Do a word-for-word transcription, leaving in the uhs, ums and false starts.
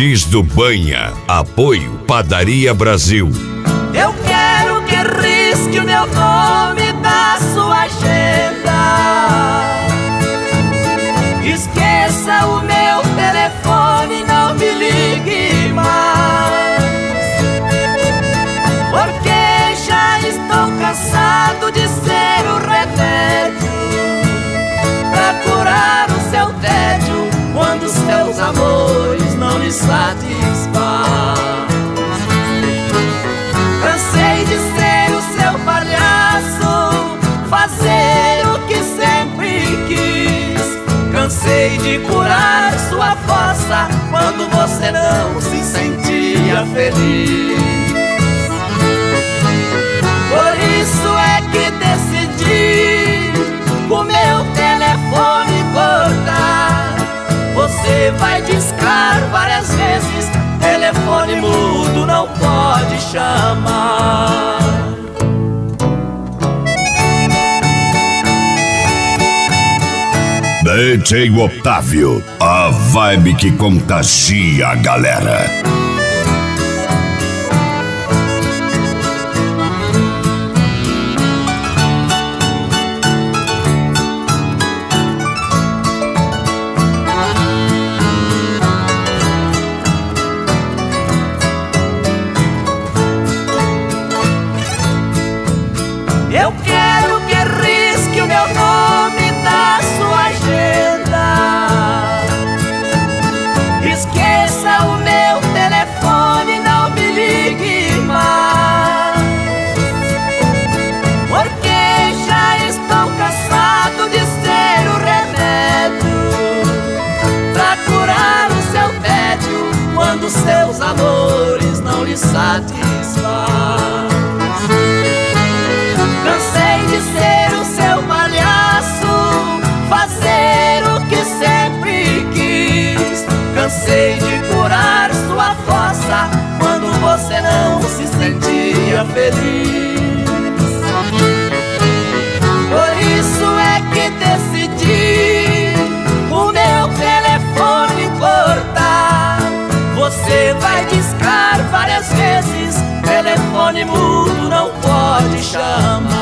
Giz do Banha. Apoio Padaria Brasil. Eu quero que risque o meu nome da sua agenda. Esqueça o meu telefone, não me ligue mais, porque já estou cansado de ser o remédio pra curar o seu tédio quando seus amores não lhe satisfazem. Cansei de ser o seu palhaço, fazer o que sempre quis. Cansei de curar sua fossa quando você não se sentia feliz. Por isso é que decidi o meu telefone cortar. Você vai discar várias vezes, telefone mudo não pode chamar. D J Otávio, a vibe que contagia a galera. Eu quero que risque o meu nome da sua agenda. Esqueça o meu telefone, não me ligue mais, porque já estou cansado de ser o remédio pra curar o seu tédio quando seus amores não lhe satisfazem. Cansei de ser o seu palhaço, fazer o que sempre quis. Cansei de curar sua fossa quando você não se sentia feliz. Por isso é que decidi o meu telefone cortar. Você vai discar várias vezes, telefone mudo não pode chamar.